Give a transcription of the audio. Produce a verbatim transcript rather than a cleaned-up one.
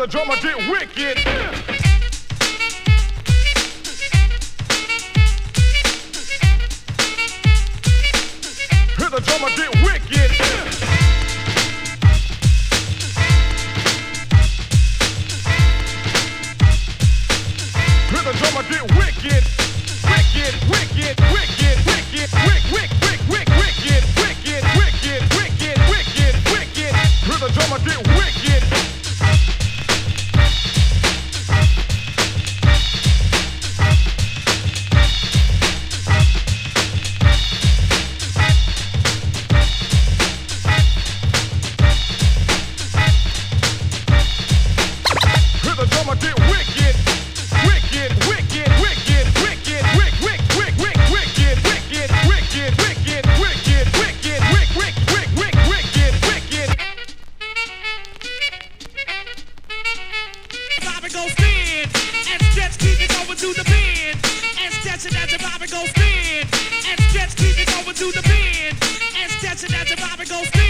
the drummer get wicked. Hear the drummer get wicked. Hear the drummer get wicked. Wicked, wicked, wicked, wicked, wick, wick, wick, wick, wicked, wicked, wicked, wicked, wicked, wicked. Hear the drummer get wicked. Hear the drummer get wicked. Wicked, wicked, wicked, wicked, wick, wick, wick, wick, wicked, wicked, wicked, wicked, wicked, wicked, wick, wick, wick, wick, wicked, wicked. Bobby goes spin, and stretch keep it over to the bend, and stretch it as the Bobby goes spin, and stretch keep it over to the bend, and stretch it as the Bobby goes spin.